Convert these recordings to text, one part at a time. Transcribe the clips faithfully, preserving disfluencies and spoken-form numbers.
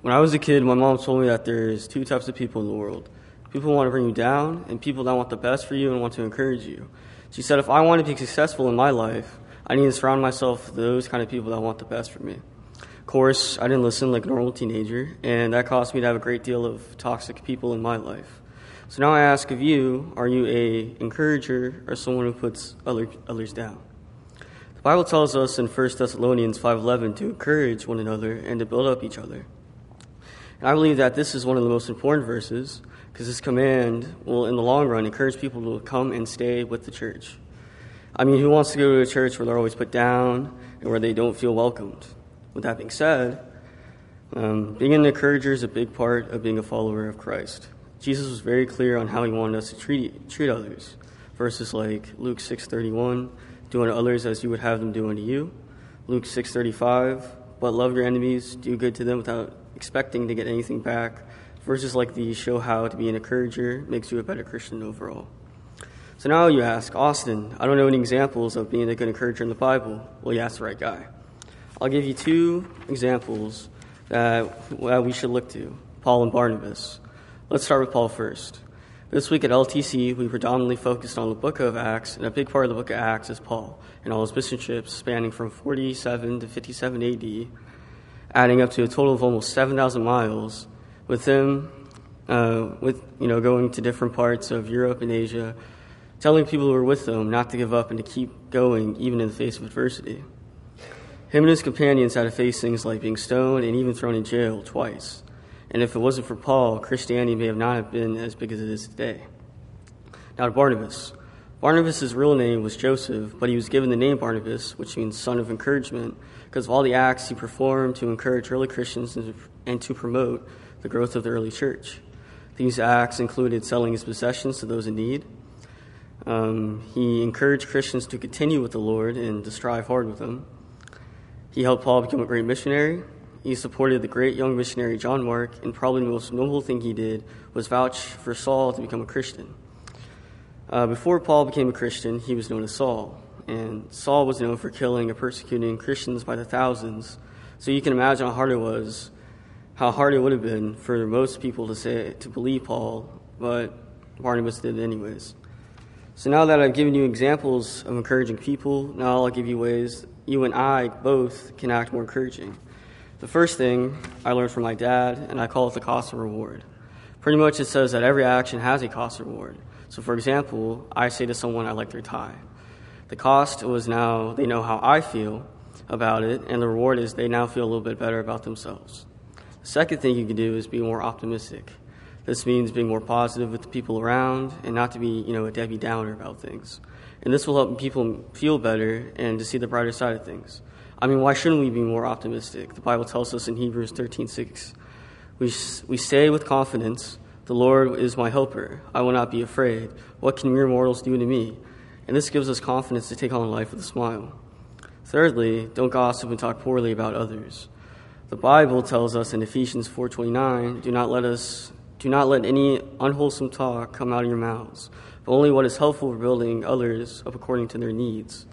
When I was a kid, my mom told me that there's two types of people in the world. People who want to bring you down, and people that want the best for you and want to encourage you. She said if I want to be successful in my life, I need to surround myself with those kind of people that want the best for me. Of course, I didn't listen like a normal teenager, and that caused me to have a great deal of toxic people in my life. So now I ask of you, are you a encourager or someone who puts other, others down? The Bible tells us in First Thessalonians five eleven to encourage one another and to build up each other. And I believe that this is one of the most important verses because this command will, in the long run, encourage people to come and stay with the church. I mean, who wants to go to a church where they're always put down and where they don't feel welcomed? With that being said, um, being an encourager is a big part of being a follower of Christ. Jesus was very clear on how he wanted us to treat treat others. Verses like Luke six thirty-one, do unto others as you would have them do unto you. Luke six thirty-five, but love your enemies, do good to them without expecting to get anything back. Verses like these show how to be an encourager makes you a better Christian overall. So now you ask, Austin, I don't know any examples of being a good encourager in the Bible. Well, you asked the right guy. I'll give you two examples that, that we should look to, Paul and Barnabas. Let's start with Paul first. This week at L T C, we predominantly focused on the book of Acts, and a big part of the book of Acts is Paul and all his mission trips spanning from forty-seven to fifty-seven A D, adding up to a total of almost seven thousand miles, with him uh, with you know going to different parts of Europe and Asia, telling people who were with them not to give up and to keep going even in the face of adversity. Him and his companions had to face things like being stoned and even thrown in jail twice. And if it wasn't for Paul, Christianity may have not have been as big as it is today. Now to Barnabas. Barnabas' real name was Joseph, but he was given the name Barnabas, which means son of encouragement, because of all the acts he performed to encourage early Christians and to, and to promote the growth of the early church. These acts included selling his possessions to those in need. Um, he encouraged Christians to continue with the Lord and to strive hard with him. He helped Paul become a great missionary. He supported the great young missionary John Mark, and probably the most noble thing he did was vouch for Saul to become a Christian. Uh, before Paul became a Christian, he was known as Saul, and Saul was known for killing and persecuting Christians by the thousands. So you can imagine how hard it was, how hard it would have been for most people to say to believe Paul, but Barnabas did it anyways. So now that I've given you examples of encouraging people, now I'll give you ways you and I both can act more encouraging. The first thing I learned from my dad, and I call it the cost and reward. Pretty much it says that every action has a cost and reward. So for example, I say to someone I like their tie. The cost was now they know how I feel about it, and the reward is they now feel a little bit better about themselves. The second thing you can do is be more optimistic. This means being more positive with the people around and not to be, you know, a Debbie Downer about things. And this will help people feel better and to see the brighter side of things. I mean, why shouldn't we be more optimistic? The Bible tells us in Hebrews thirteen six, we, we say with confidence, the Lord is my helper. I will not be afraid. What can mere mortals do to me? And this gives us confidence to take on life with a smile. Thirdly, don't gossip and talk poorly about others. The Bible tells us in Ephesians four twenty-nine, do not let us do not let any unwholesome talk come out of your mouths, but only what is helpful for building others up according to their needs,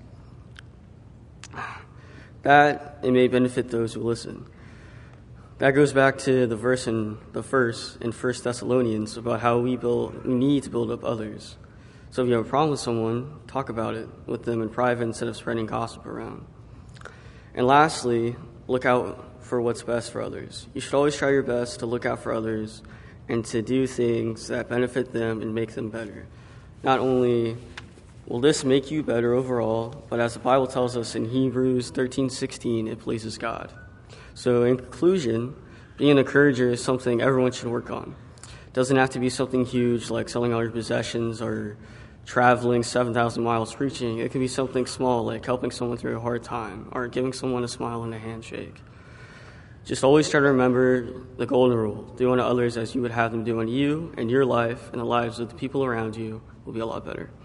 that it may benefit those who listen. That goes back to the verse in the verse in First Thessalonians about how we build we need to build up others. So if you have a problem with someone, talk about it with them in private instead of spreading gossip around. And lastly, look out for what's best for others. You should always try your best to look out for others and to do things that benefit them and make them better. Not only will this make you better overall, but as the Bible tells us in Hebrews thirteen sixteen, it pleases God. So in conclusion, being an encourager is something everyone should work on. It doesn't have to be something huge like selling all your possessions or traveling seven thousand miles preaching. It can be something small like helping someone through a hard time or giving someone a smile and a handshake. Just always try to remember the golden rule. Do unto others as you would have them do unto you, and your life and the lives of the people around you will be a lot better.